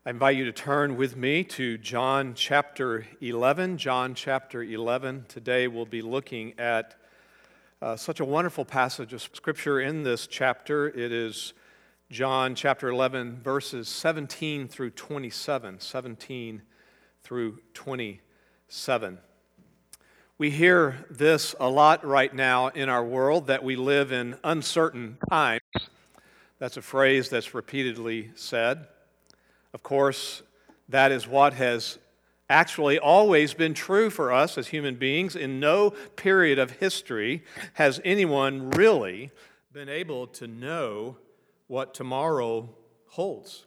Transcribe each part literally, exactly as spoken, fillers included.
I invite you to turn with me to John chapter eleven. John chapter eleven. Today we'll be looking at uh, such a wonderful passage of Scripture in this chapter. It is John chapter eleven, verses seventeen through twenty-seven. seventeen through twenty-seven. We hear this a lot right now in our world, that we live in uncertain times. That's a phrase that's repeatedly said. Of course, that is what has actually always been true for us as human beings. In no period of history has anyone really been able to know what tomorrow holds.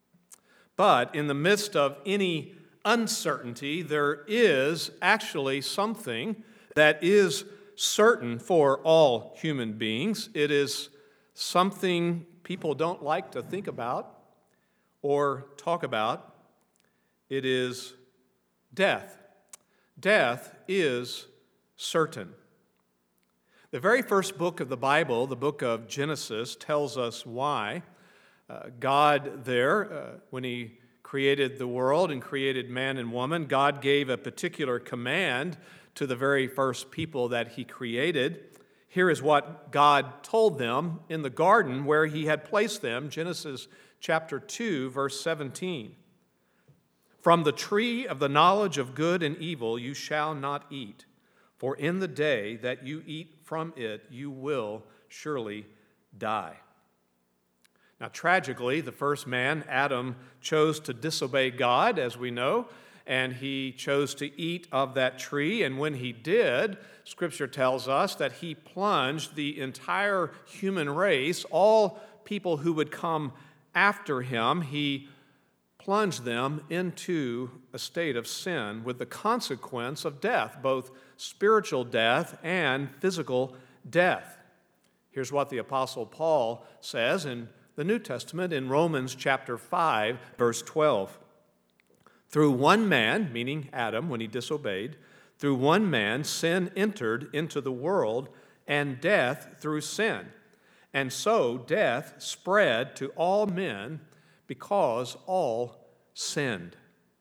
But in the midst of any uncertainty, there is actually something that is certain for all human beings. It is something people don't like to think about or talk about. It is death. Death is certain. The very first book of the Bible, the book of Genesis, tells us why. Uh, God there, uh, when He created the world and created man and woman, God gave a particular command to the very first people that He created. Here is what God told them in the garden where He had placed them, Genesis chapter two, verse seventeen. From the tree of the knowledge of good and evil you shall not eat, for in the day that you eat from it you will surely die. Now, tragically, the first man, Adam, chose to disobey God, as we know, and he chose to eat of that tree. And when he did, Scripture tells us that he plunged the entire human race, all people who would come after him, he plunged them into a state of sin with the consequence of death, both spiritual death and physical death. Here's what the Apostle Paul says in the New Testament in Romans chapter five, verse twelve. Through one man, meaning Adam, when he disobeyed, through one man sin entered into the world, and death through sin. And so death spread to all men because all sinned.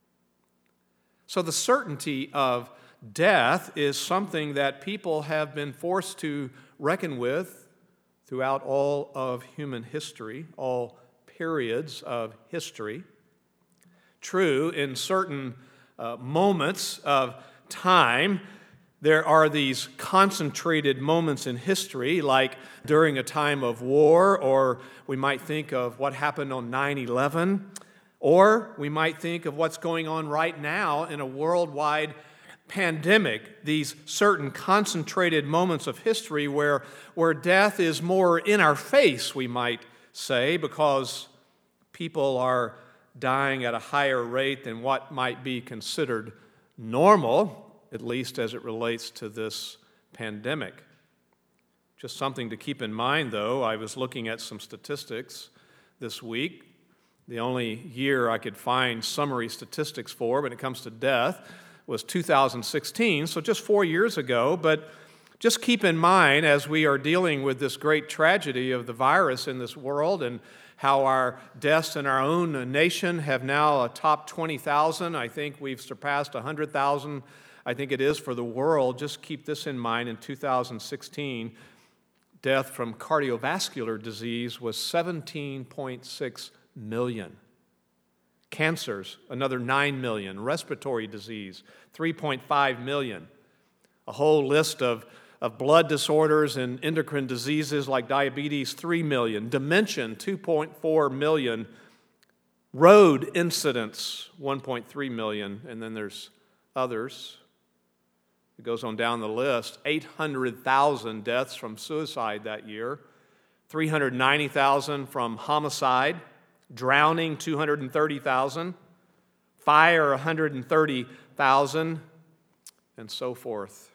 So the certainty of death is something that people have been forced to reckon with throughout all of human history, all periods of history. True, in certain uh, moments of time, there are these concentrated moments in history, like during a time of war, or we might think of what happened on nine eleven, or we might think of what's going on right now in a worldwide pandemic, these certain concentrated moments of history where, where death is more in our face, we might say, because people are dying at a higher rate than what might be considered normal, at least as it relates to this pandemic. Just something to keep in mind, though. I was looking at some statistics this week. The only year I could find summary statistics for when it comes to death was two thousand sixteen, so just four years ago. But just keep in mind, as we are dealing with this great tragedy of the virus in this world and how our deaths in our own nation have now topped twenty thousand. I think we've surpassed one hundred thousand. I think it is for the world. Just keep this in mind. In two thousand sixteen, death from cardiovascular disease was seventeen point six million. Cancers, another nine million. Respiratory disease, three point five million. A whole list of, of blood disorders and endocrine diseases like diabetes, three million. Dementia, two point four million. Road incidents, one point three million. And then there's others. It goes on down the list. eight hundred thousand deaths from suicide that year. three hundred ninety thousand from homicide. Drowning, two hundred thirty thousand. Fire, one hundred thirty thousand. And so forth.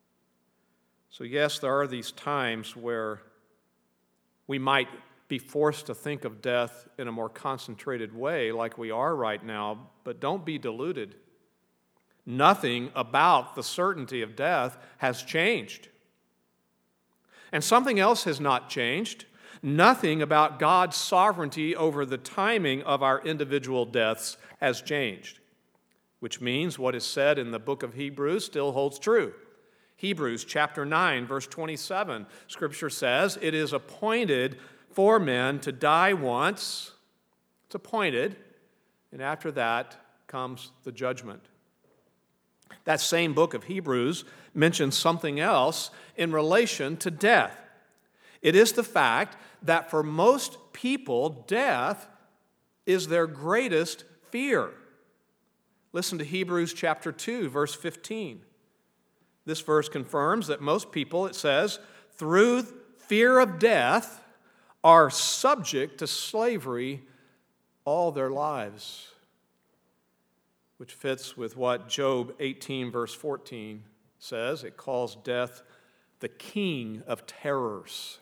So yes, there are these times where we might be forced to think of death in a more concentrated way like we are right now, but don't be deluded. Nothing about the certainty of death has changed. And something else has not changed. nothing about God's sovereignty over the timing of our individual deaths has changed, which means what is said in the book of Hebrews still holds true. Hebrews chapter nine, verse twenty-seven, Scripture says, "It is appointed for men to die once." It's appointed, and after that comes the judgment. That same book of Hebrews mentions something else in relation to death. It is the fact that for most people, death is their greatest fear. Listen to Hebrews chapter two, verse fifteen. This verse confirms that most people, it says, through fear of death, are subject to slavery all their lives, which fits with what Job eighteen, verse fourteen says. It calls death the king of terrors.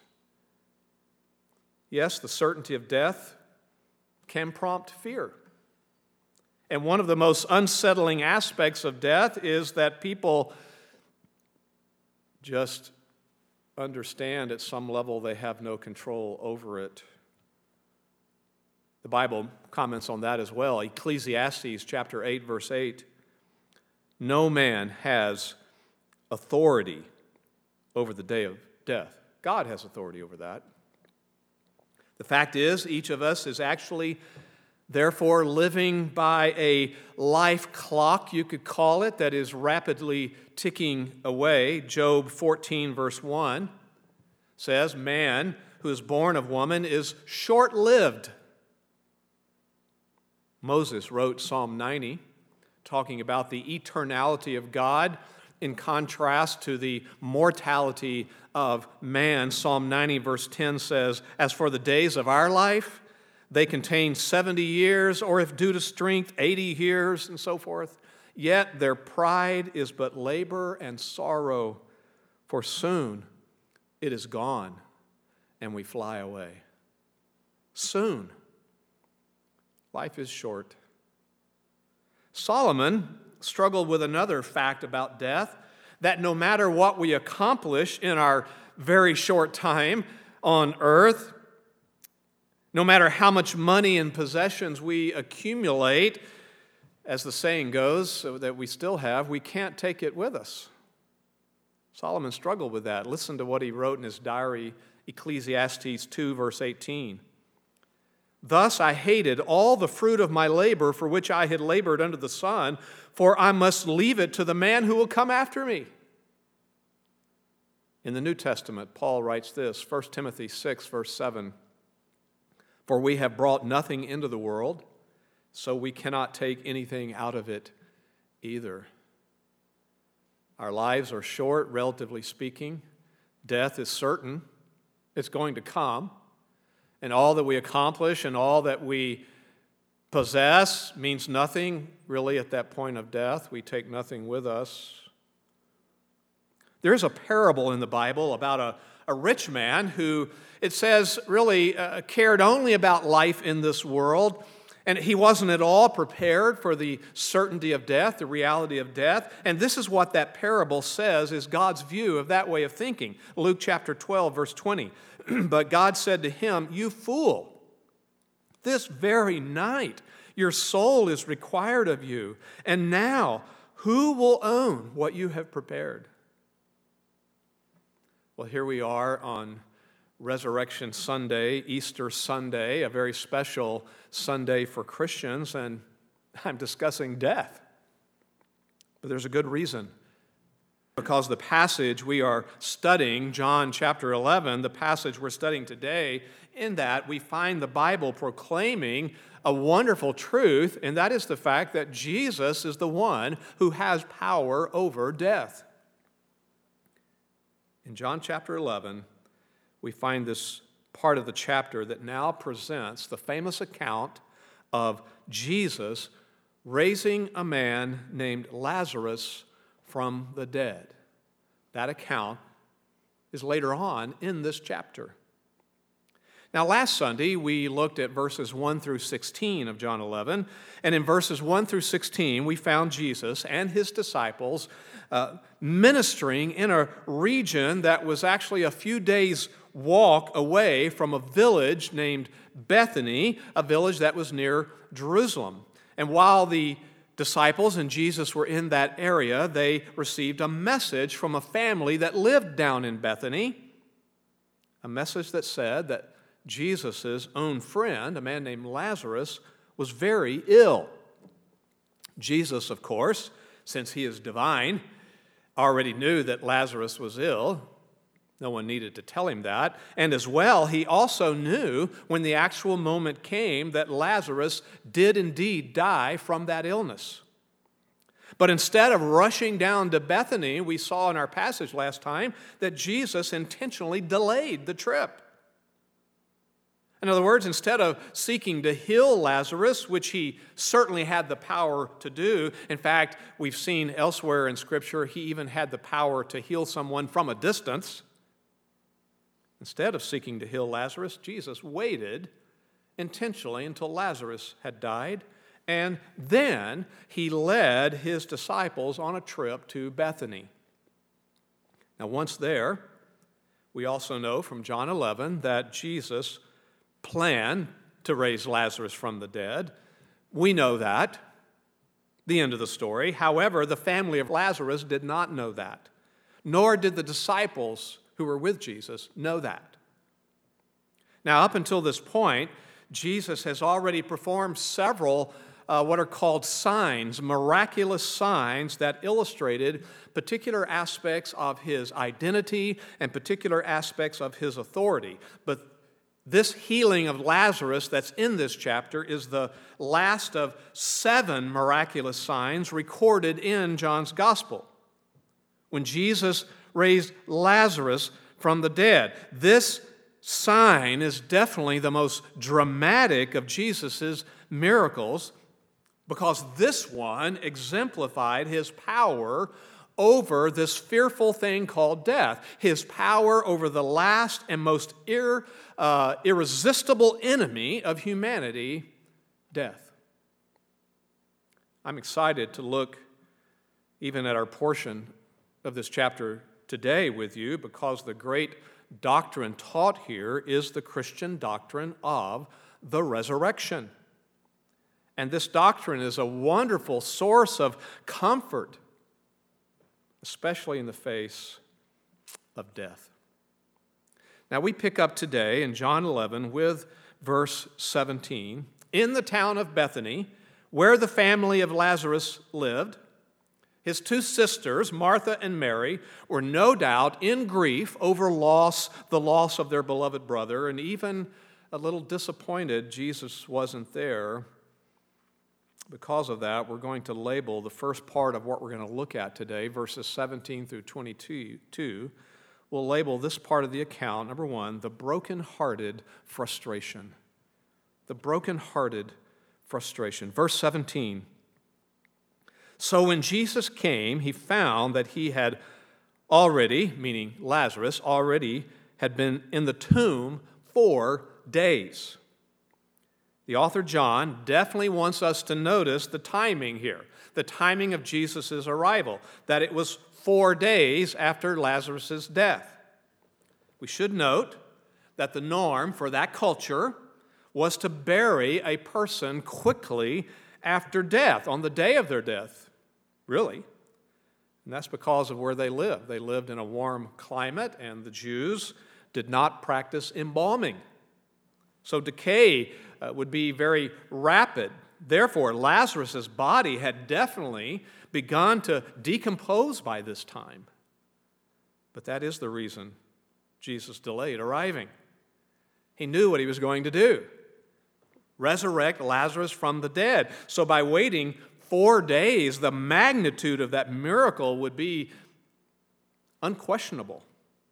Yes, the certainty of death can prompt fear. And one of the most unsettling aspects of death is that people just understand at some level they have no control over it. The Bible comments on that as well. Ecclesiastes chapter eight, verse eight. No man has authority over the day of death. God has authority over that. The fact is, each of us is actually, therefore, living by a life clock, you could call it, that is rapidly ticking away. Job fourteen, verse one says, "Man who is born of woman is short-lived." Moses wrote Psalm ninety, talking about the eternality of God in contrast to the mortality of man. Psalm ninety, verse ten says, "As for the days of our life, they contain seventy years, or if due to strength, eighty years, and so forth. Yet their pride is but labor and sorrow, for soon it is gone, and we fly away." Soon. Life is short. Solomon struggled with another fact about death, that no matter what we accomplish in our very short time on earth, no matter how much money and possessions we accumulate, as the saying goes, so that we still have, we can't take it with us. Solomon struggled with that. Listen to what he wrote in his diary, Ecclesiastes two, verse eighteen. "Thus I hated all the fruit of my labor for which I had labored under the sun, for I must leave it to the man who will come after me." In the New Testament, Paul writes this, First Timothy six, verse seven, "For we have brought nothing into the world, so we cannot take anything out of it either." Our lives are short, relatively speaking. Death is certain. It's going to come. And all that we accomplish and all that we possess means nothing, really, at that point of death. We take nothing with us. There's a parable in the Bible about a, a rich man who, it says, really uh, cared only about life in this world. And he wasn't at all prepared for the certainty of death, the reality of death. And this is what that parable says is God's view of that way of thinking. Luke chapter twelve, verse twenty. "But God said to him, 'You fool, this very night your soul is required of you. And now, who will own what you have prepared?'" Well, here we are on Resurrection Sunday, Easter Sunday, a very special Sunday for Christians, and I'm discussing death. But there's a good reason. Because the passage we are studying, John chapter eleven, the passage we're studying today, in that we find the Bible proclaiming a wonderful truth, and that is the fact that Jesus is the one who has power over death. In John chapter eleven, we find this part of the chapter that now presents the famous account of Jesus raising a man named Lazarus from the dead. That account is later on in this chapter. Now, last Sunday, we looked at verses one through sixteen of John eleven, and in verses one through sixteen, we found Jesus and his disciples uh, ministering in a region that was actually a few days' walk away from a village named Bethany, a village that was near Jerusalem. And while the disciples and Jesus were in that area, they received a message from a family that lived down in Bethany, a message that said that Jesus' own friend, a man named Lazarus, was very ill. Jesus, of course, since he is divine, already knew that Lazarus was ill. No one needed to tell him that. And as well, he also knew when the actual moment came that Lazarus did indeed die from that illness. But instead of rushing down to Bethany, we saw in our passage last time that Jesus intentionally delayed the trip. In other words, instead of seeking to heal Lazarus, which he certainly had the power to do, in fact, we've seen elsewhere in Scripture, he even had the power to heal someone from a distance. Instead of seeking to heal Lazarus, Jesus waited intentionally until Lazarus had died, and then he led his disciples on a trip to Bethany. Now, once there, we also know from John eleven that Jesus planned to raise Lazarus from the dead. We know that. The end of the story. However, the family of Lazarus did not know that, nor did the disciples who were with Jesus know that. Now, up until this point, Jesus has already performed several uh, what are called signs, miraculous signs that illustrated particular aspects of his identity and particular aspects of his authority. But this healing of Lazarus that's in this chapter is the last of seven miraculous signs recorded in John's Gospel. When Jesus raised Lazarus from the dead, this sign is definitely the most dramatic of Jesus' miracles because this one exemplified his power over this fearful thing called death, his power over the last and most ir, uh, irresistible enemy of humanity, death. I'm excited to look even at our portion of this chapter today with you because the great doctrine taught here is the Christian doctrine of the resurrection. And this doctrine is a wonderful source of comfort, especially in the face of death. Now we pick up today in John eleven with verse seventeen. In the town of Bethany, where the family of Lazarus lived, his two sisters, Martha and Mary, were no doubt in grief over loss, the loss of their beloved brother, and even a little disappointed Jesus wasn't there. Because of that, we're going to label the first part of what we're going to look at today, verses seventeen through twenty-two. We'll label this part of the account, number one, the broken-hearted frustration. The broken-hearted frustration. Verse seventeen. So when Jesus came, he found that he had already, meaning Lazarus, already had been in the tomb four days. The author John definitely wants us to notice the timing here, the timing of Jesus' arrival, that it was four days after Lazarus' death. We should note that the norm for that culture was to bury a person quickly after death, on the day of their death, really. And that's because of where they lived. They lived in a warm climate, and the Jews did not practice embalming. So decay uh, would be very rapid. Therefore, Lazarus' body had definitely begun to decompose by this time. But that is the reason Jesus delayed arriving. He knew what he was going to do: resurrect Lazarus from the dead. So by waiting four days, the magnitude of that miracle would be unquestionable.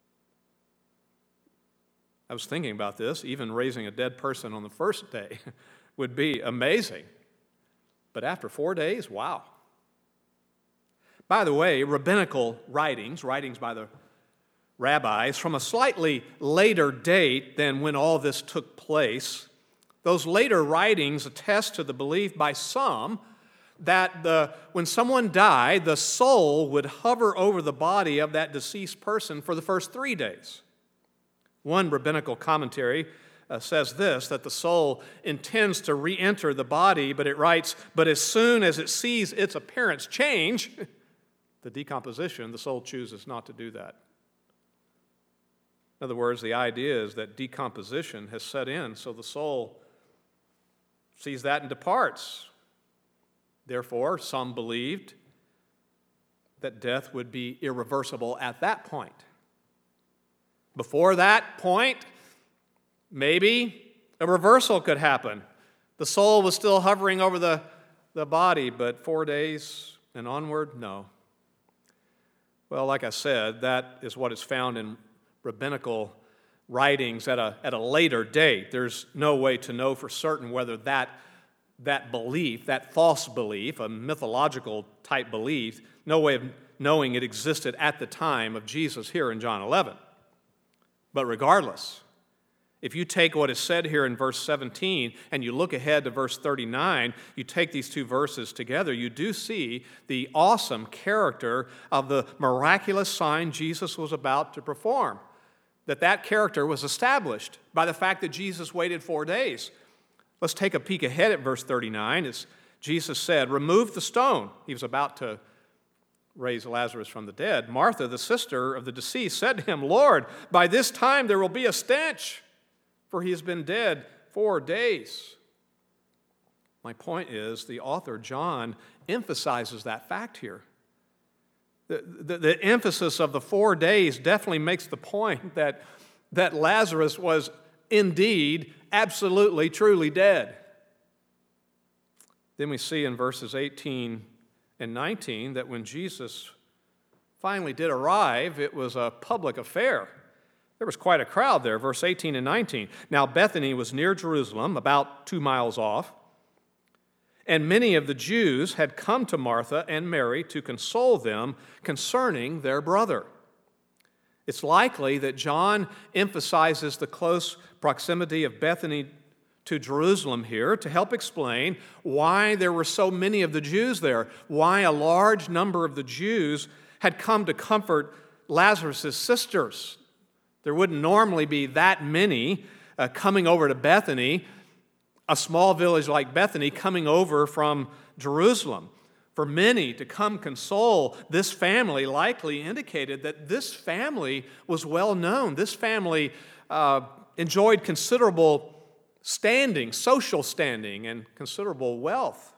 I was thinking about this. Even raising a dead person on the first day would be amazing. But after four days, wow. By the way, rabbinical writings, writings by the rabbis from a slightly later date than when all this took place. Those later writings attest to the belief by some that the, when someone died, the soul would hover over the body of that deceased person for the first three days. One rabbinical commentary uh, says this, that the soul intends to re-enter the body, but it writes, but as soon as it sees its appearance change, the decomposition, the soul chooses not to do that. In other words, the idea is that decomposition has set in, so the soul sees that and departs. Therefore, some believed that death would be irreversible at that point. Before that point, maybe a reversal could happen. The soul was still hovering over the, the body, but four days and onward, no. Well, like I said, that is what is found in rabbinical writings at a, at a later date. There's no way to know for certain whether that that belief, that false belief, a mythological type belief, no way of knowing it existed at the time of Jesus here in John eleven. But regardless, if you take what is said here in verse seventeen and you look ahead to verse thirty-nine, you take these two verses together, you do see the awesome character of the miraculous sign Jesus was about to perform. That that character was established by the fact that Jesus waited four days. Let's take a peek ahead at verse thirty-nine. As Jesus said, remove the stone. He was about to raise Lazarus from the dead. Martha, the sister of the deceased, said to him, Lord, by this time there will be a stench, for he has been dead four days. My point is, the author, John, emphasizes that fact here. The, the, the emphasis of the four days definitely makes the point that, that Lazarus was indeed, absolutely, truly dead. Then we see in verses eighteen and nineteen that when Jesus finally did arrive, it was a public affair. There was quite a crowd there, verse eighteen and nineteen. Now Bethany was near Jerusalem, about two miles off, and many of the Jews had come to Martha and Mary to console them concerning their brother. It's likely that John emphasizes the close proximity of Bethany to Jerusalem here to help explain why there were so many of the Jews there, why a large number of the Jews had come to comfort Lazarus' sisters. There wouldn't normally be that many uh, coming over to Bethany, a small village like Bethany coming over from Jerusalem. For many to come console this family likely indicated that this family was well known. This family uh, enjoyed considerable standing, social standing, and considerable wealth.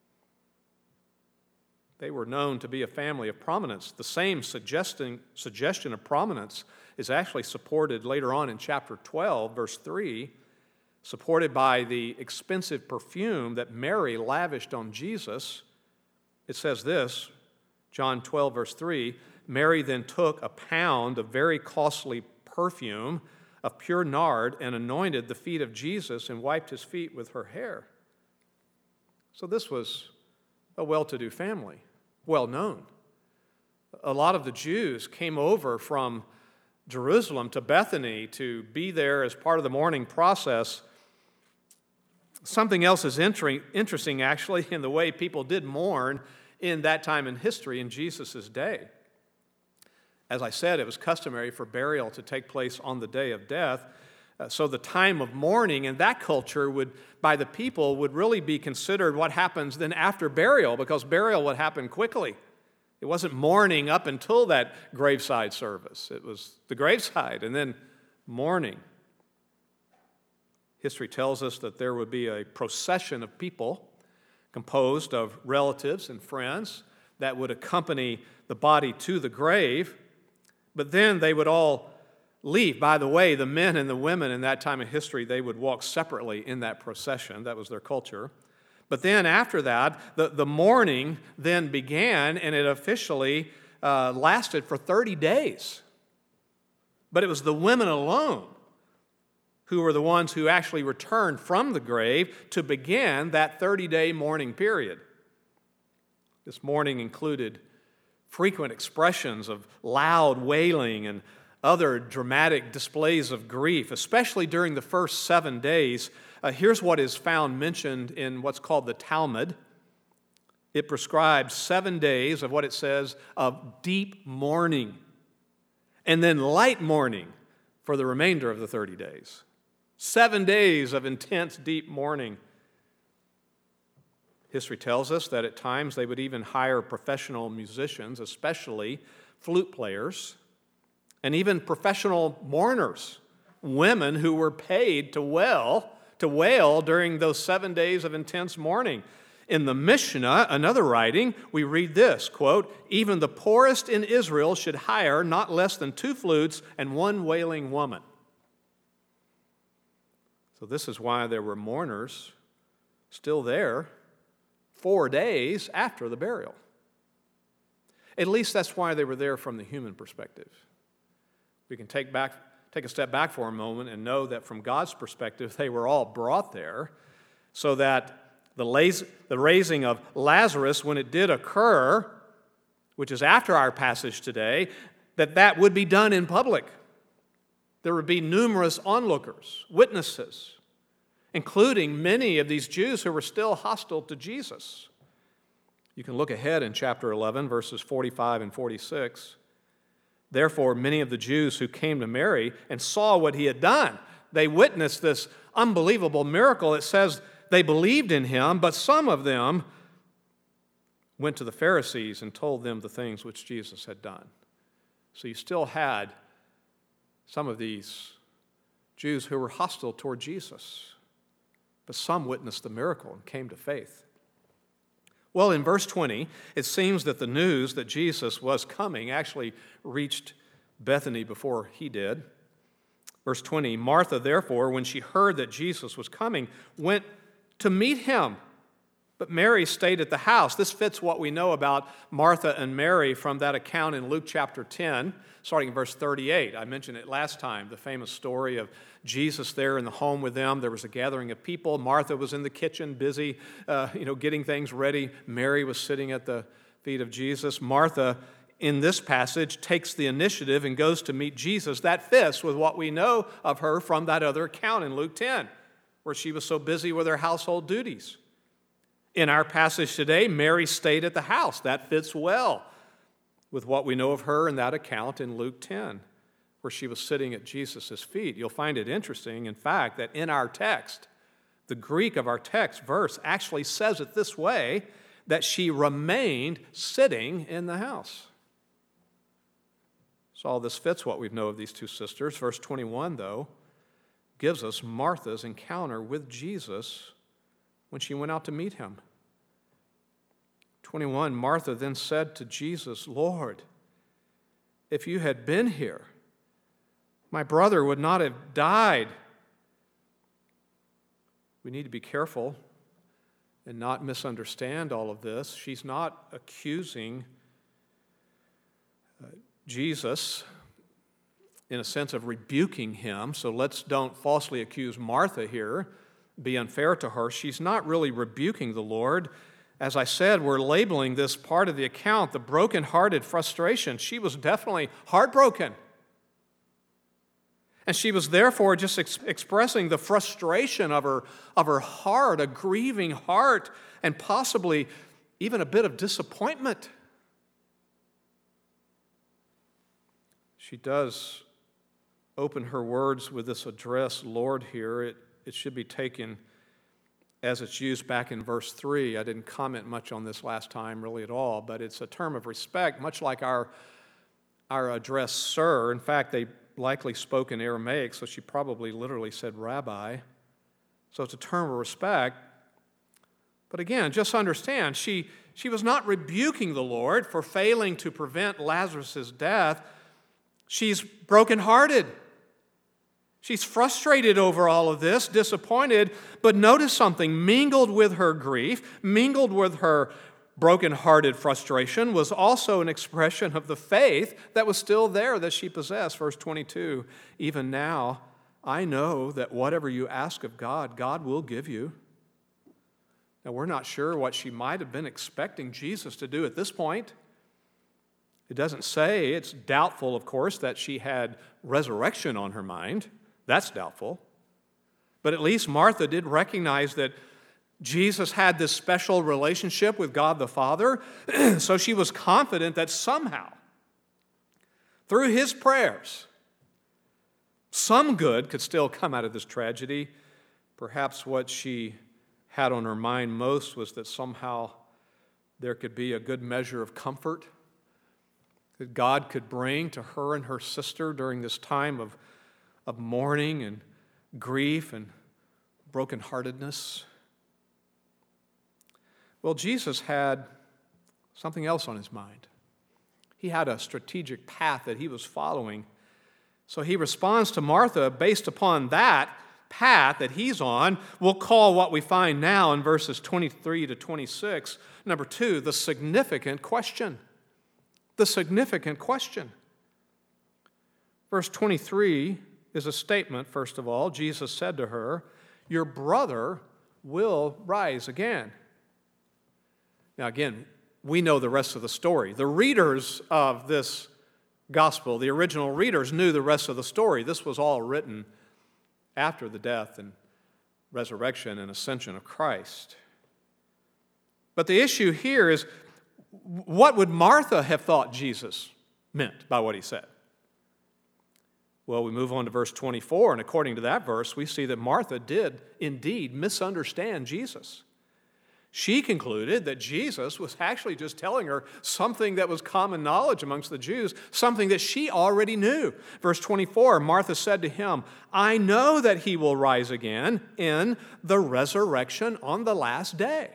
They were known to be a family of prominence. The same suggesting, suggestion of prominence is actually supported later on in chapter twelve, verse three, supported by the expensive perfume that Mary lavished on Jesus. It says this, John twelve, verse three, Mary then took a pound of very costly perfume of pure nard and anointed the feet of Jesus and wiped his feet with her hair. So this was a well-to-do family, well known. A lot of the Jews came over from Jerusalem to Bethany to be there as part of the mourning process. Something else is interesting, actually, in the way people did mourn in that time in history in Jesus' day. As I said, it was customary for burial to take place on the day of death. Uh, so the time of mourning in that culture would, by the people, would really be considered what happens then after burial, because burial would happen quickly. It wasn't mourning up until that graveside service. It was the graveside and then mourning. History tells us that there would be a procession of people composed of relatives and friends that would accompany the body to the grave, but then they would all leave. By the way, the men and the women in that time of history, they would walk separately in that procession. That was their culture. But then after that, the, the mourning then began, and it officially uh, lasted for thirty days. But it was the women alone who were the ones who actually returned from the grave to begin that thirty-day mourning period. This mourning included frequent expressions of loud wailing and other dramatic displays of grief, especially during the first seven days. Uh, here's what is found mentioned in what's called the Talmud. It prescribes seven days of what it says of deep mourning, and then light mourning for the remainder of the thirty days. Seven days of intense, deep mourning. History tells us that at times they would even hire professional musicians, especially flute players, and even professional mourners, women who were paid to wail, to wail during those seven days of intense mourning. In the Mishnah, another writing, we read this, quote, "Even the poorest in Israel should hire not less than two flutes and one wailing woman." So this is why there were mourners still there four days after the burial. At least that's why they were there from the human perspective. We can take back, take a step back for a moment and know that from God's perspective, they were all brought there so that The, las- the raising of Lazarus, when it did occur, which is after our passage today, that that would be done in public. There would be numerous onlookers, witnesses, including many of these Jews who were still hostile to Jesus. You can look ahead in chapter eleven, verses forty-five and forty-six. Therefore, many of the Jews who came to Mary and saw what he had done, they witnessed this unbelievable miracle. It says they believed in him, but some of them went to the Pharisees and told them the things which Jesus had done. So you still had some of these Jews who were hostile toward Jesus, but some witnessed the miracle and came to faith. Well, in verse twenty, it seems that the news that Jesus was coming actually reached Bethany before he did. Verse twenty, Martha, therefore, when she heard that Jesus was coming, went to meet him. But Mary stayed at the house. This fits what we know about Martha and Mary from that account in Luke chapter ten, starting in verse thirty-eight. I mentioned it last time, the famous story of Jesus there in the home with them. There was a gathering of people. Martha was in the kitchen, busy, uh, you know, getting things ready. Mary was sitting at the feet of Jesus. Martha, in this passage, takes the initiative and goes to meet Jesus. That fits with what we know of her from that other account in Luke ten, where she was so busy with her household duties. In our passage today, Mary stayed at the house. That fits well with what we know of her in that account in Luke ten, where she was sitting at Jesus' feet. You'll find it interesting, in fact, that in our text, the Greek of our text verse actually says it this way, that she remained sitting in the house. So all this fits what we know of these two sisters. Verse twenty-one, though, gives us Martha's encounter with Jesus when she went out to meet him. twenty-one, Martha then said to Jesus, "Lord, if you had been here, my brother would not have died." We need to be careful and not misunderstand all of this. She's not accusing uh, Jesus in a sense of rebuking him, so let's don't falsely accuse Martha here, be unfair to her. She's not really rebuking the Lord. As I said, we're labeling this part of the account the broken-hearted frustration. She was definitely heartbroken. And she was therefore just ex- expressing the frustration of her, of her heart, a grieving heart, and possibly even a bit of disappointment. She does open her words with this address, Lord, here. It, it should be taken as it's used back in verse three. I didn't comment much on this last time really at all, but it's a term of respect, much like our, our address, sir. In fact, they likely spoke in Aramaic, so she probably literally said rabbi. So it's a term of respect. But again, just understand, she, she was not rebuking the Lord for failing to prevent Lazarus' death. She's brokenhearted. She's frustrated over all of this, disappointed, but notice something, mingled with her grief, mingled with her broken-hearted frustration was also an expression of the faith that was still there that she possessed. Verse twenty-two, even now I know that whatever you ask of God, God will give you. Now we're not sure what she might have been expecting Jesus to do at this point. It doesn't say, it's doubtful, of course, that she had resurrection on her mind. That's doubtful. But at least Martha did recognize that Jesus had this special relationship with God the Father, so she was confident that somehow, through his prayers, some good could still come out of this tragedy. Perhaps what she had on her mind most was that somehow there could be a good measure of comfort that God could bring to her and her sister during this time of, of mourning and grief and brokenheartedness. Well, Jesus had something else on his mind. He had a strategic path that he was following. So he responds to Martha based upon that path that he's on. We'll call what we find now in verses twenty-three to twenty-six, number two, the significant question. The significant question. Verse twenty-three is a statement, first of all. Jesus said to her, "Your brother will rise again." Now again, we know the rest of the story. The readers of this gospel, the original readers, knew the rest of the story. This was all written after the death and resurrection and ascension of Christ. But the issue here is, what would Martha have thought Jesus meant by what he said? Well, we move on to verse twenty-four, and according to that verse, we see that Martha did indeed misunderstand Jesus. She concluded that Jesus was actually just telling her something that was common knowledge amongst the Jews, something that she already knew. Verse twenty-four, Martha said to him, "I know that he will rise again in the resurrection on the last day."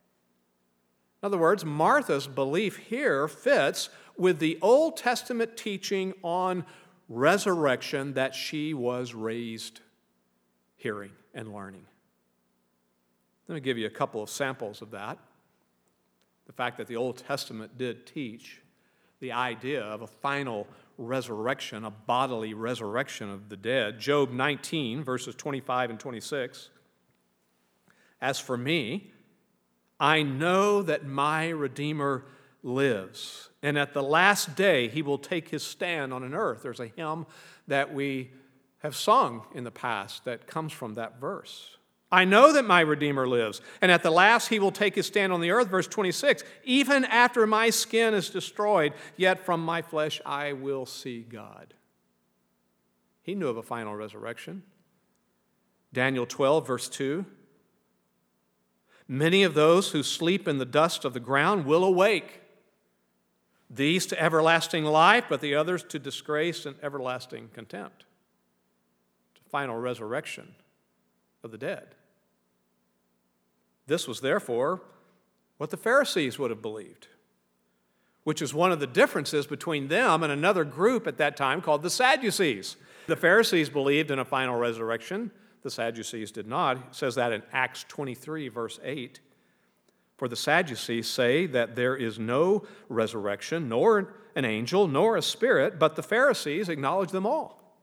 In other words, Martha's belief here fits with the Old Testament teaching on resurrection that she was raised hearing and learning. Let me give you a couple of samples of that. The fact that the Old Testament did teach the idea of a final resurrection, a bodily resurrection of the dead. Job nineteen, verses twenty-five and twenty-six. "As for me, I know that my Redeemer lives, and at the last day he will take his stand on an earth." There's a hymn that we have sung in the past that comes from that verse. "I know that my Redeemer lives, and at the last he will take his stand on the earth." Verse twenty-six, "Even after my skin is destroyed, yet from my flesh I will see God." He knew of a final resurrection. Daniel twelve, verse two, "Many of those who sleep in the dust of the ground will awake, these to everlasting life, but the others to disgrace and everlasting contempt." It's a final resurrection of the dead. This was therefore what the Pharisees would have believed, which is one of the differences between them and another group at that time called the Sadducees. The Pharisees believed in a final resurrection. The Sadducees did not. It says that in Acts twenty-three, verse eight. "For the Sadducees say that there is no resurrection, nor an angel, nor a spirit, but the Pharisees acknowledge them all."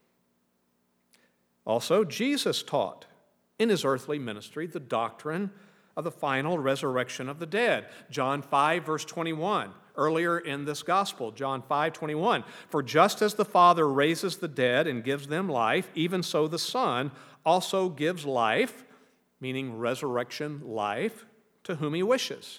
Also, Jesus taught in his earthly ministry the doctrine of the final resurrection of the dead. John five, verse twenty-one, earlier in this gospel, John five, twenty-one, "For just as the Father raises the dead and gives them life, even so the Son also gives life," meaning resurrection life, "to whom he wishes."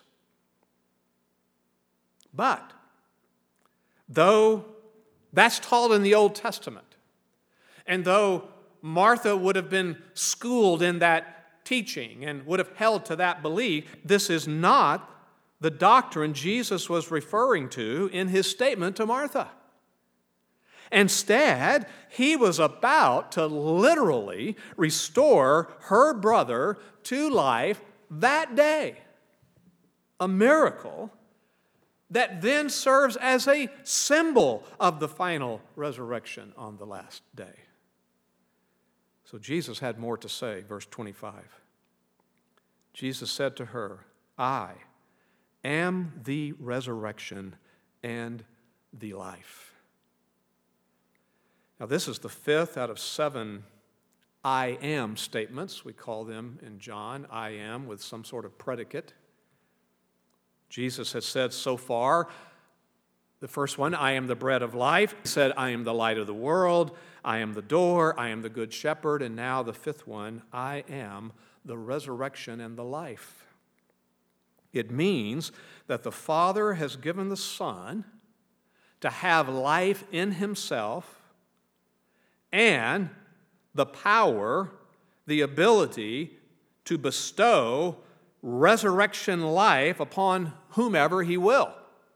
But, though that's taught in the Old Testament, and though Martha would have been schooled in that teaching and would have held to that belief, this is not the doctrine Jesus was referring to in his statement to Martha. Instead, he was about to literally restore her brother to life that day. A miracle that then serves as a symbol of the final resurrection on the last day. So Jesus had more to say, verse twenty-five. Jesus said to her, "I am the resurrection and the life." Now, this is the fifth out of seven I am statements. We call them in John, I am, with some sort of predicate. Jesus has said so far, The first one, I am the bread of life. He said, I am the light of the world. I am the door. I am the good shepherd. And now the fifth one, I am the resurrection and the life. It means that the Father has given the Son to have life in himself and the power, the ability to bestow resurrection life upon whomever he will.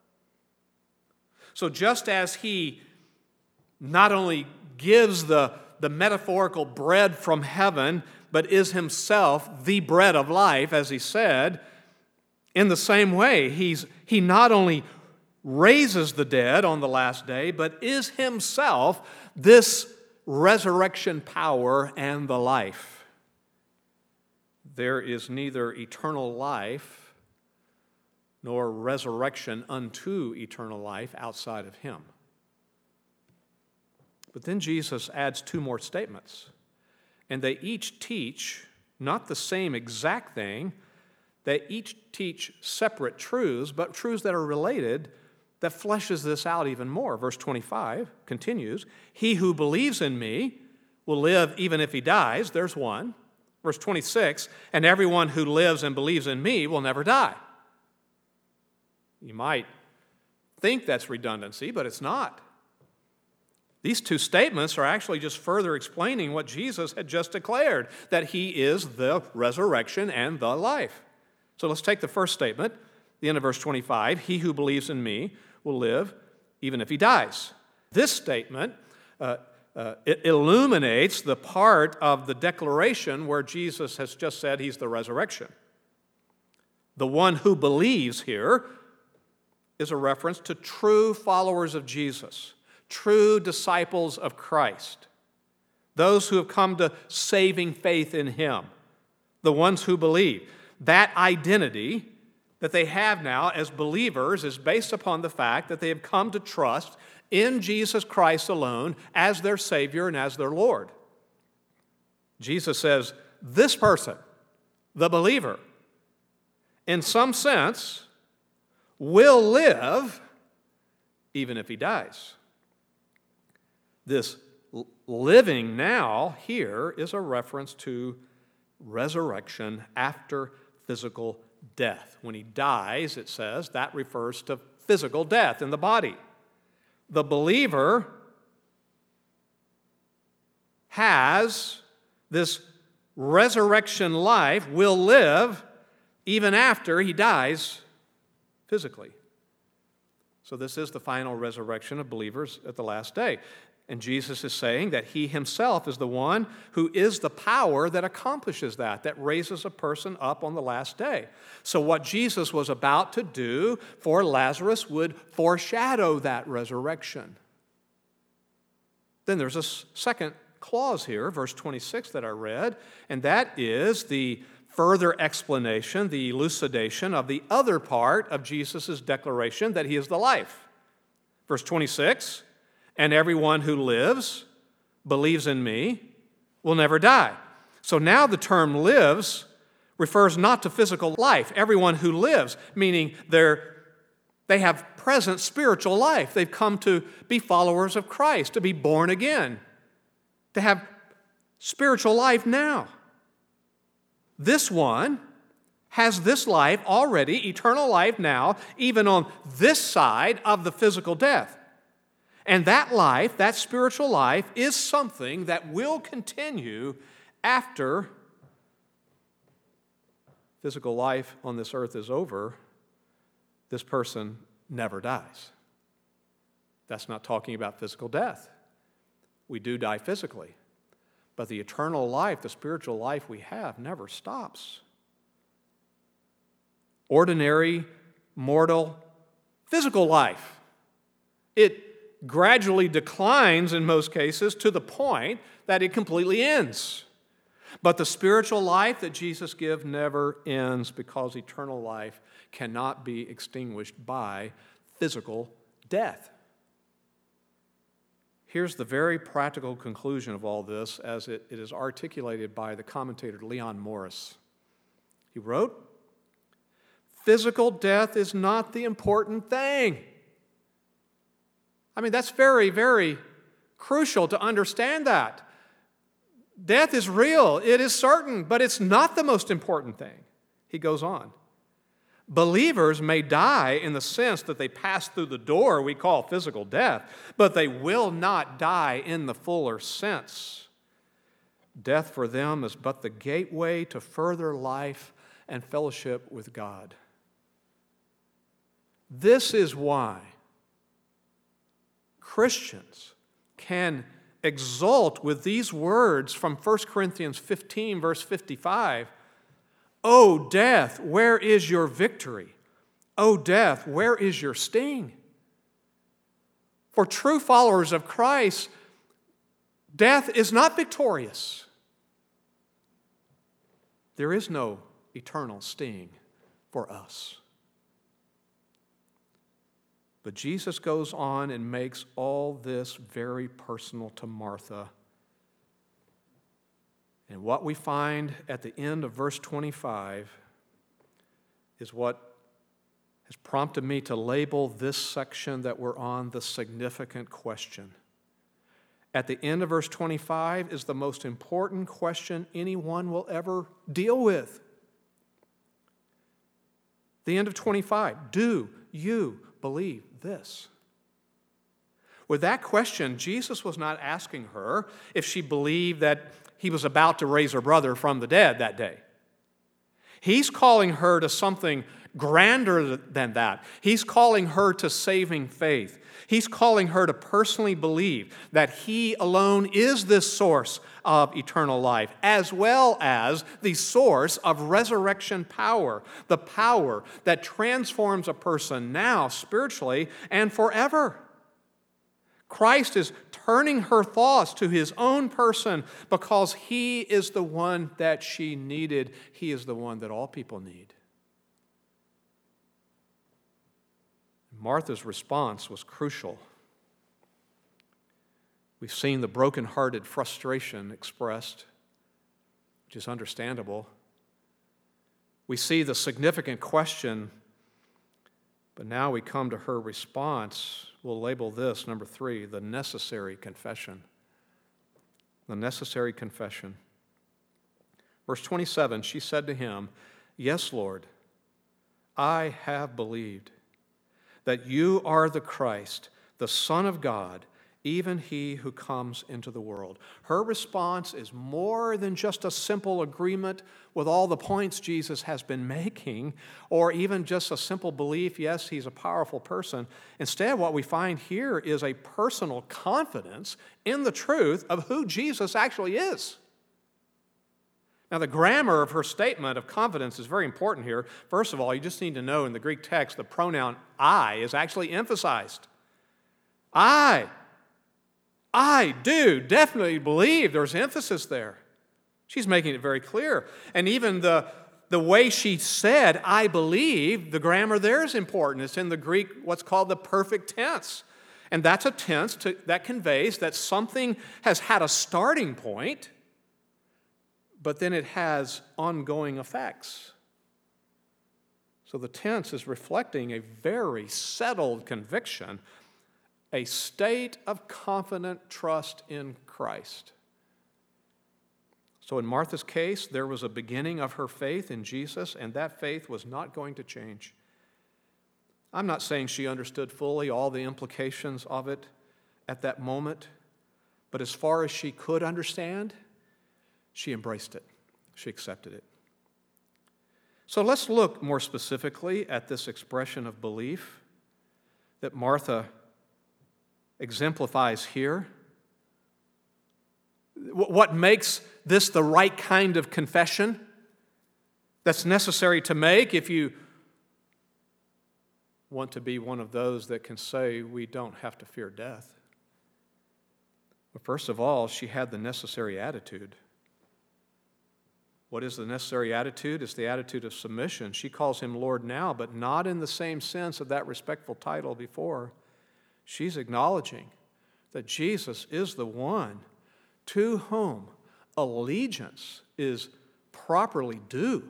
So just as he not only gives the, the metaphorical bread from heaven, but is himself the bread of life, as he said, in the same way, he's, he not only raises the dead on the last day, but is himself this resurrection power and the life. There is neither eternal life nor resurrection unto eternal life outside of him. But then Jesus adds two more statements, and they each teach not the same exact thing. They each teach separate truths, but truths that are related, that fleshes this out even more. Verse twenty-five continues, he who believes in me will live even if he dies. There's one. Verse twenty-six, and everyone who lives and believes in me will never die. You might think that's redundancy, but it's not. These two statements are actually just further explaining what Jesus had just declared, that he is the resurrection and the life. So let's take the first statement, the end of verse twenty-five, he who believes in me will live even if he dies. This statement uh, uh, it illuminates the part of the declaration where Jesus has just said he's the resurrection. The one who believes here is a reference to true followers of Jesus, true disciples of Christ, those who have come to saving faith in him, the ones who believe. That identity that they have now as believers is based upon the fact that they have come to trust in Jesus Christ alone as their Savior and as their Lord. Jesus says, this person, the believer, in some sense, will live even if he dies. This living now here is a reference to resurrection after physical death. When he dies, it says, that refers to physical death in the body. The believer has this resurrection life, will live even after he dies physically. So this is the final resurrection of believers at the last day. And Jesus is saying that he himself is the one who is the power that accomplishes that, that raises a person up on the last day. So what Jesus was about to do for Lazarus would foreshadow that resurrection. Then there's a second clause here, verse twenty-six that I read, and that is the further explanation, the elucidation of the other part of Jesus' declaration that he is the life. Verse twenty-six, and everyone who lives, believes in me, will never die. So now the term lives refers not to physical life. Everyone who lives, meaning they're, they have present spiritual life. They've come to be followers of Christ, to be born again, to have spiritual life now. This one has this life already, eternal life now, even on this side of the physical death. And that life, that spiritual life, is something that will continue after physical life on this earth is over. This person never dies. That's not talking about physical death. We do die physically. But the eternal life, the spiritual life we have, never stops. Ordinary, mortal, physical life. It gradually declines in most cases to the point that it completely ends. But the spiritual life that Jesus gives never ends because eternal life cannot be extinguished by physical death. Here's the very practical conclusion of all this as it, it is articulated by the commentator Leon Morris. He wrote, "Physical death is not the important thing. I mean, that's very, very crucial to understand that. Death is real, it is certain, but it's not the most important thing. He goes on. Believers may die in the sense that they pass through the door we call physical death, but they will not die in the fuller sense. Death for them is but the gateway to further life and fellowship with God. This is why Christians can exult with these words from First Corinthians fifteen, verse fifty-five. O death, where is your victory? O death, where is your sting? For true followers of Christ, death is not victorious. There is no eternal sting for us. But Jesus goes on and makes all this very personal to Martha. And what we find at the end of verse twenty-five is what has prompted me to label this section that we're on the significant question. At the end of verse twenty-five is the most important question anyone will ever deal with. The end of twenty-five, do you believe this? With that question, Jesus was not asking her if she believed that he was about to raise her brother from the dead that day. He's calling her to something grander than that. He's calling her to saving faith. He's calling her to personally believe that he alone is this source of eternal life, as well as the source of resurrection power, the power that transforms a person now spiritually and forever. Christ is turning her thoughts to his own person because he is the one that she needed. He is the one that all people need. Martha's response was crucial. We've seen the broken-hearted frustration expressed, which is understandable. We see the significant question, but now we come to her response. We'll label this, number three, the necessary confession. The necessary confession. Verse twenty-seven, she said to him, "Yes, Lord, I have believed that you are the Christ, the Son of God, even he who comes into the world." Her response is more than just a simple agreement with all the points Jesus has been making, or even just a simple belief, yes, he's a powerful person. Instead, what we find here is a personal confidence in the truth of who Jesus actually is. Now, the grammar of her statement of confidence is very important here. First of all, you just need to know in the Greek text the pronoun I is actually emphasized. I. I do definitely believe. There's emphasis there. She's making it very clear. And even the, the way she said, I believe, the grammar there is important. It's in the Greek, what's called the perfect tense. And that's a tense to, that conveys that something has had a starting point, but then it has ongoing effects. So the tense is reflecting a very settled conviction, a state of confident trust in Christ. So in Martha's case, there was a beginning of her faith in Jesus, and that faith was not going to change. I'm not saying she understood fully all the implications of it at that moment, but as far as she could understand, she embraced it. She accepted it. So let's look more specifically at this expression of belief that Martha exemplifies here. What makes this the right kind of confession that's necessary to make if you want to be one of those that can say we don't have to fear death? Well, first of all, she had the necessary attitude. What is the necessary attitude? It's the attitude of submission. She calls him Lord now, but not in the same sense of that respectful title before. She's acknowledging that Jesus is the one to whom allegiance is properly due.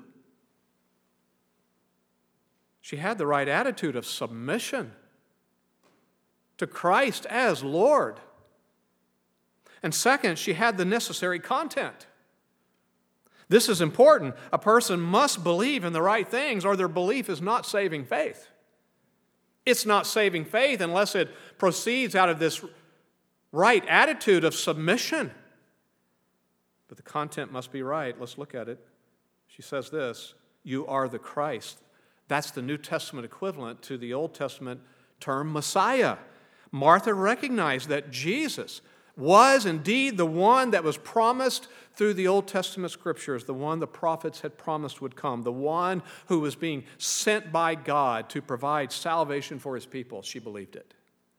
She had the right attitude of submission to Christ as Lord. And second, she had the necessary content. This is important. A person must believe in the right things, or their belief is not saving faith. It's not saving faith unless it proceeds out of this right attitude of submission. But the content must be right. Let's look at it. She says this, "You are the Christ." That's the New Testament equivalent to the Old Testament term Messiah. Martha recognized that Jesus was indeed the one that was promised through the Old Testament scriptures, the one the prophets had promised would come, the one who was being sent by God to provide salvation for his people. She believed it.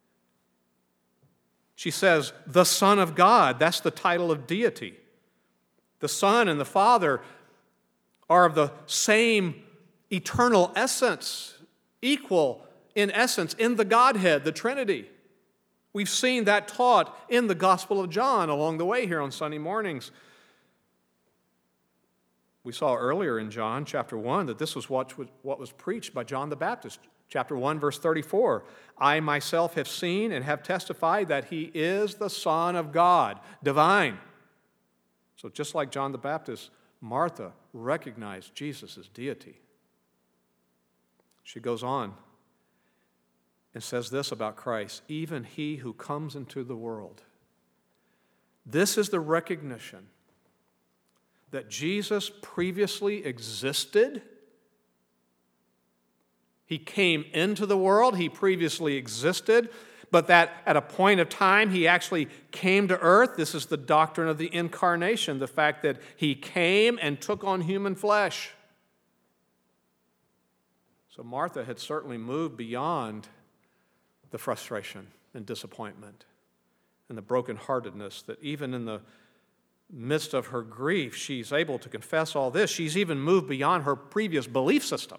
She says, the Son of God, that's the title of deity. The Son and the Father are of the same eternal essence, equal in essence in the Godhead, the Trinity. We've seen that taught in the Gospel of John along the way here on Sunday mornings. We saw earlier in John chapter one that this was what was, what was preached by John the Baptist. Chapter one, verse thirty-four, I myself have seen and have testified that he is the Son of God, divine. So just like John the Baptist, Martha recognized Jesus' deity. She goes on and says this about Christ, even he who comes into the world. This is the recognition that Jesus previously existed. He came into the world, he previously existed, but that at a point of time he actually came to earth. This is the doctrine of the incarnation, the fact that he came and took on human flesh. So Martha had certainly moved beyond the frustration and disappointment and the brokenheartedness that even in the midst of her grief, she's able to confess all this. She's even moved beyond her previous belief system.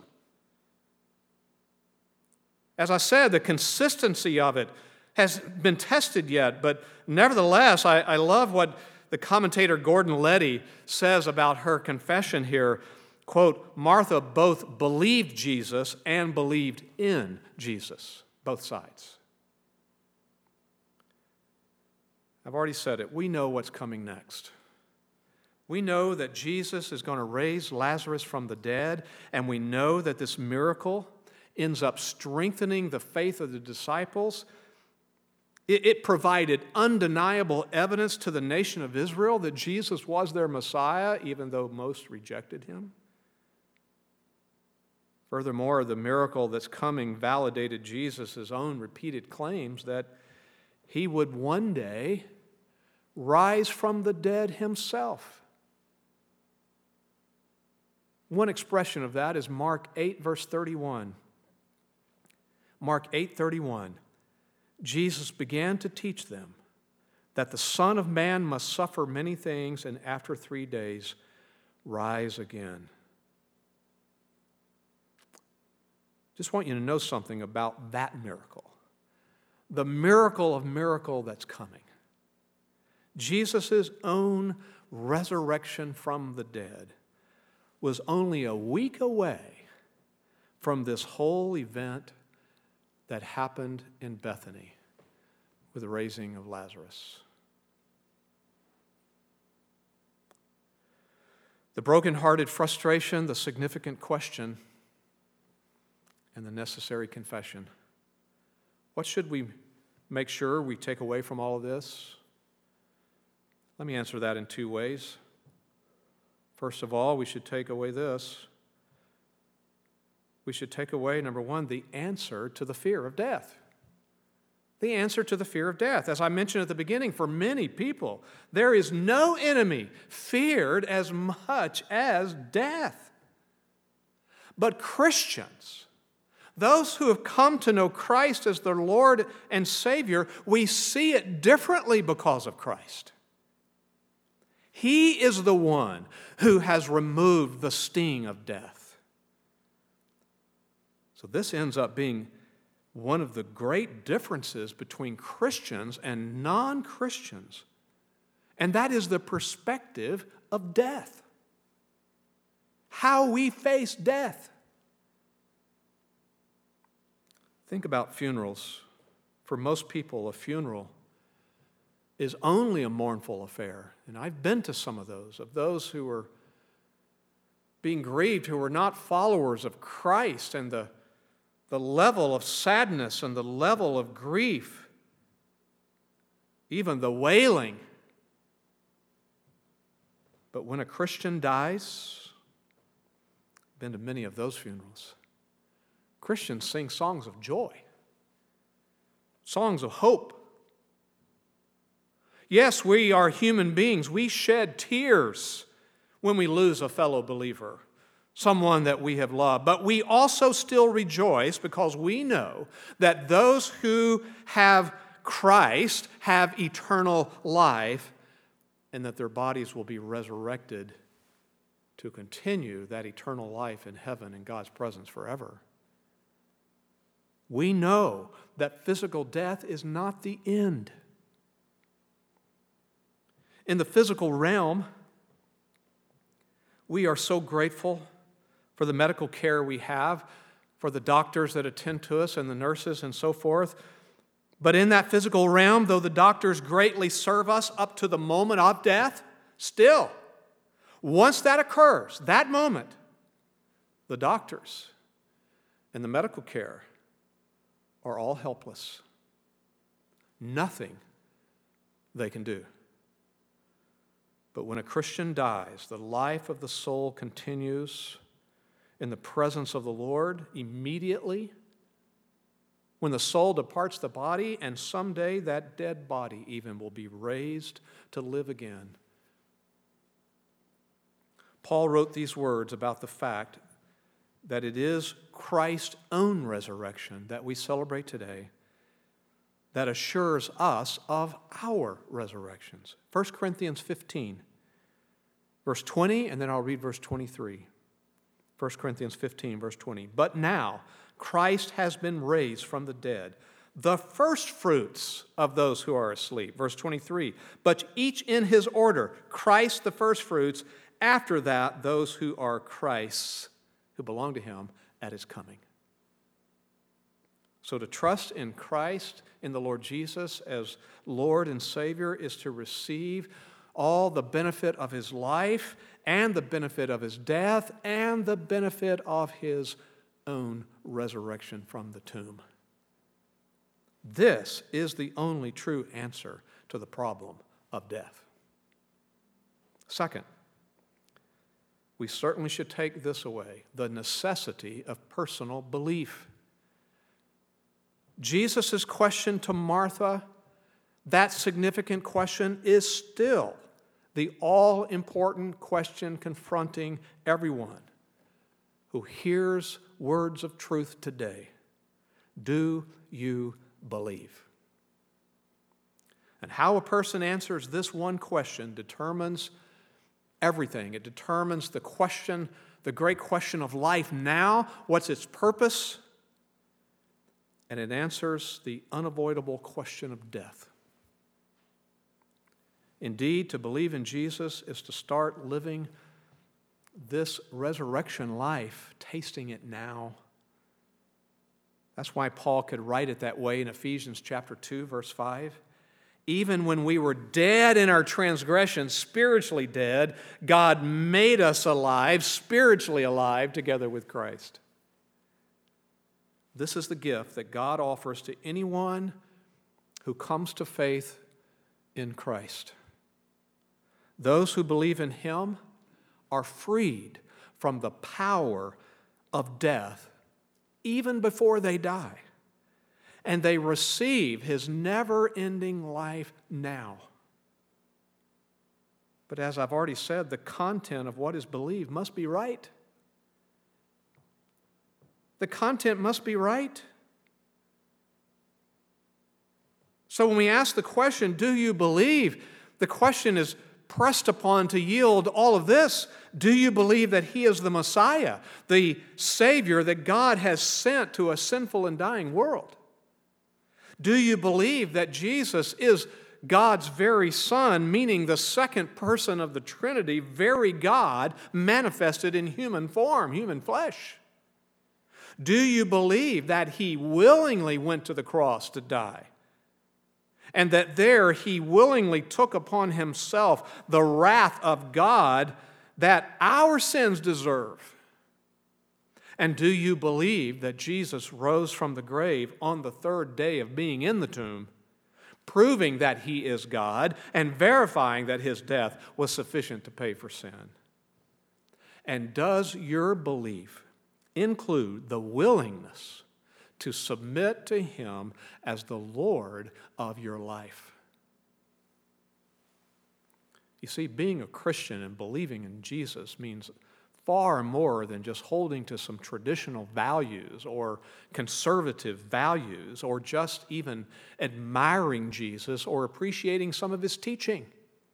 As I said, the consistency of it has been tested yet, but nevertheless, I, I love what the commentator Gordon Leddy says about her confession here. Quote, Martha both believed Jesus and believed in Jesus, both sides. I've already said it. We know what's coming next. We know that Jesus is going to raise Lazarus from the dead, and we know that this miracle ends up strengthening the faith of the disciples. It, it provided undeniable evidence to the nation of Israel that Jesus was their Messiah, even though most rejected him. Furthermore, the miracle that's coming validated Jesus' own repeated claims that he would one day rise from the dead himself. One expression of that is Mark eight, verse thirty-one. Mark eight thirty-one, Jesus began to teach them that the Son of Man must suffer many things and after three days rise again. Just want you to know something about that miracle. The miracle of miracle that's coming. Jesus' own resurrection from the dead was only a week away from this whole event that happened in Bethany with the raising of Lazarus. The brokenhearted frustration, the significant question, and the necessary confession. What should we make sure we take away from all of this? Let me answer that in two ways. First of all, we should take away this. We should take away, number one, the answer to the fear of death. The answer to the fear of death. As I mentioned at the beginning, for many people, there is no enemy feared as much as death. But Christians, those who have come to know Christ as their Lord and Savior, we see it differently because of Christ. He is the one who has removed the sting of death. So this ends up being one of the great differences between Christians and non-Christians, and that is the perspective of death. How we face death. Think about funerals. For most people, a funeral is only a mournful affair. And I've been to some of those, of those who were being grieved, who were not followers of Christ, and the, the level of sadness and the level of grief, even the wailing. But when a Christian dies, I've been to many of those funerals, Christians sing songs of joy, songs of hope. Yes, we are human beings. We shed tears when we lose a fellow believer, someone that we have loved. But we also still rejoice because we know that those who have Christ have eternal life, and that their bodies will be resurrected to continue that eternal life in heaven in God's presence forever. We know that physical death is not the end. In the physical realm, we are so grateful for the medical care we have, for the doctors that attend to us and the nurses and so forth. But in that physical realm, though the doctors greatly serve us up to the moment of death, still, once that occurs, that moment, the doctors and the medical care are all helpless. Nothing they can do. But when a Christian dies, the life of the soul continues in the presence of the Lord immediately. When the soul departs the body, and someday that dead body even will be raised to live again. Paul wrote these words about the fact that it is Christ's own resurrection that we celebrate today that assures us of our resurrections. First Corinthians fifteen, verse twenty, and then I'll read verse twenty-three. First Corinthians fifteen, verse twenty. But now Christ has been raised from the dead, the first fruits of those who are asleep. Verse twenty-three. But each in his order, Christ the first fruits, after that those who are Christ's, who belong to him at his coming. So to trust in Christ, in the Lord Jesus as Lord and Savior, is to receive all the benefit of his life and the benefit of his death and the benefit of his own resurrection from the tomb. This is the only true answer to the problem of death. Second, we certainly should take this away, the necessity of personal belief. Jesus' question to Martha, that significant question, is still the all-important question confronting everyone who hears words of truth today. Do you believe? And how a person answers this one question determines everything. It determines the question, the great question of life now. What's its purpose? And it answers the unavoidable question of death. Indeed, to believe in Jesus is to start living this resurrection life, tasting it now. That's why Paul could write it that way in Ephesians chapter two, verse five. Even when we were dead in our transgressions, spiritually dead, God made us alive, spiritually alive, together with Christ. This is the gift that God offers to anyone who comes to faith in Christ. Those who believe in him are freed from the power of death even before they die. And they receive his never-ending life now. But as I've already said, the content of what is believed must be right. The content must be right. So when we ask the question, do you believe? The question is pressed upon to yield all of this. Do you believe that he is the Messiah, the Savior that God has sent to a sinful and dying world? Do you believe that Jesus is God's very Son, meaning the second person of the Trinity, very God, manifested in human form, human flesh? Do you believe that he willingly went to the cross to die and that there he willingly took upon himself the wrath of God that our sins deserve? And do you believe that Jesus rose from the grave on the third day of being in the tomb, proving that he is God and verifying that his death was sufficient to pay for sin? And does your belief include the willingness to submit to him as the Lord of your life? You see, being a Christian and believing in Jesus means far more than just holding to some traditional values or conservative values or just even admiring Jesus or appreciating some of his teaching.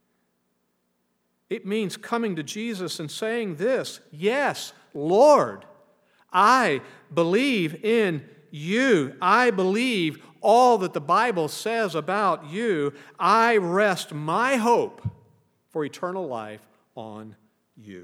It means coming to Jesus and saying this: yes, Lord, I believe in you. I believe all that the Bible says about you. I rest my hope for eternal life on you.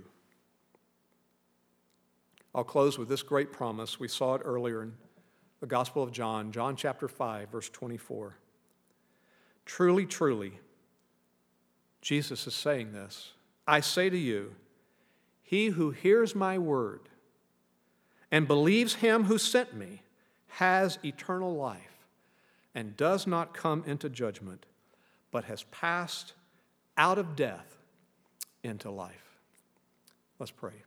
I'll close with this great promise. We saw it earlier in the Gospel of John, John chapter five, verse twenty-four. Truly, truly, Jesus is saying this: I say to you, he who hears my word and believes him who sent me has eternal life and does not come into judgment, but has passed out of death into life. Let's pray.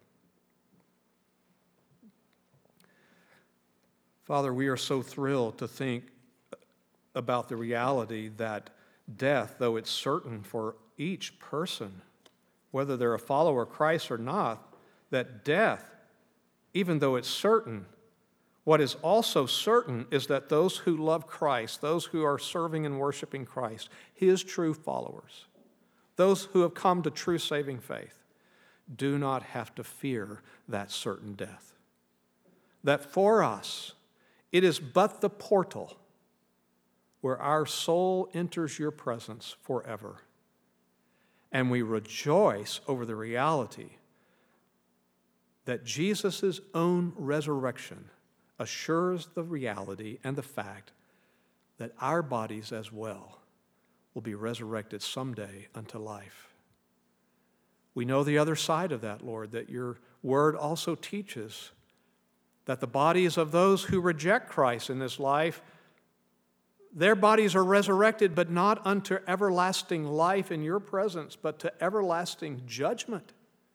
Father, we are so thrilled to think about the reality that death, though it's certain for each person, whether they're a follower of Christ or not, that death, even though it's certain, what is also certain is that those who love Christ, those who are serving and worshiping Christ, his true followers, those who have come to true saving faith, do not have to fear that certain death. That for us, it is but the portal where our soul enters your presence forever. And we rejoice over the reality that Jesus' own resurrection assures the reality and the fact that our bodies as well will be resurrected someday unto life. We know the other side of that, Lord, that your word also teaches that the bodies of those who reject Christ in this life, their bodies are resurrected, but not unto everlasting life in your presence, but to everlasting judgment.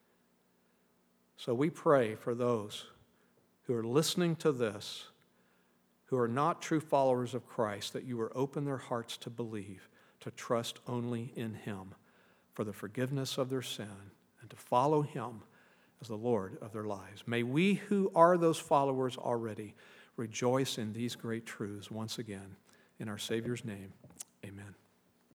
So we pray for those who are listening to this, who are not true followers of Christ, that you will open their hearts to believe, to trust only in him for the forgiveness of their sin, and to follow him as the Lord of their lives. May we who are those followers already rejoice in these great truths once again. In our Savior's name, amen.